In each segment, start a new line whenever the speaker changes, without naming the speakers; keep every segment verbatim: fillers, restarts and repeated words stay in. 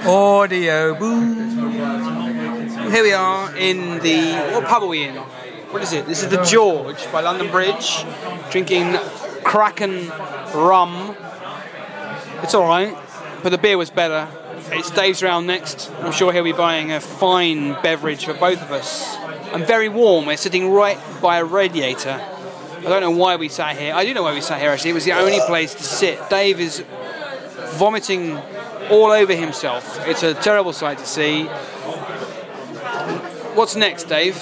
Audio boom. Here we are in the, what pub are we in? What is it? This is the George by London Bridge, drinking Kraken rum. It's alright, but the beer was better. It's Dave's round next. I'm sure he'll be buying a fine beverage for both of us. I'm very warm. We're sitting right by a radiator. I don't know why we sat here. I do know why we sat here actually. It was the only place to sit. Dave is vomiting all over himself. It's a terrible sight to see. What's next, Dave?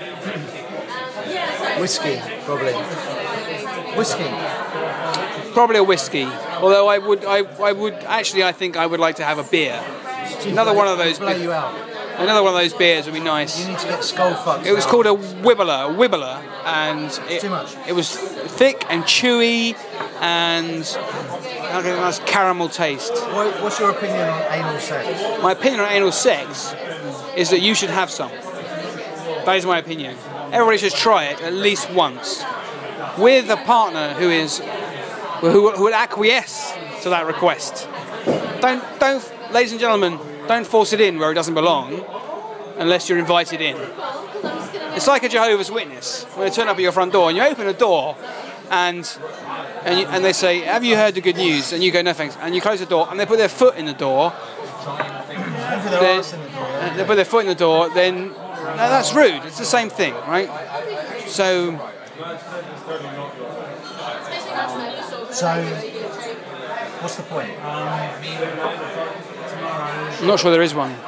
Whiskey, probably. Whiskey.
Probably a whiskey. Although I would, I, I would actually, I think I would like to have a beer. Another one of those.
Blow you out.
Another one of those beers would be nice.
You need to get skull fucked.
It was called a Wibbler, a Wibbler, and it,
Too much.
It was thick and chewy, and had a nice caramel taste.
What, what's your opinion on anal sex?
My opinion on anal sex is that you should have some. That is my opinion. Everybody should try it at least once with a partner who is who, who would acquiesce to that request. Don't, don't, ladies and gentlemen, don't force it in where it doesn't belong unless you're invited in. It's like a Jehovah's Witness. When they turn up at your front door and you open the door and and, you, and they say, "Have you heard the good news?" And you go, "No thanks." And you close the door and they put their foot in the door. Then, they put their foot in the door. Then no, that's rude. It's the same thing, right? So.
So, what's the point?
I'm not sure there is one.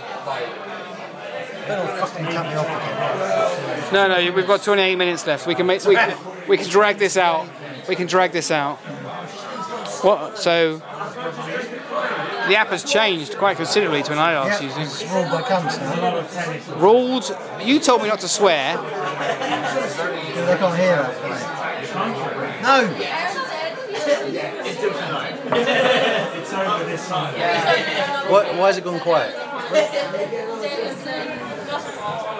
Better fucking cut me off again.
No, no, we've got twenty-eight minutes left. We can make, we, we can drag this out. We can drag this out. What? So the app has changed quite considerably to when I last
Yeah,
used it.
it's ruled by cunts now.
Ruled. You told me not to swear.
They can't hear that. No. What, why has it gone quiet?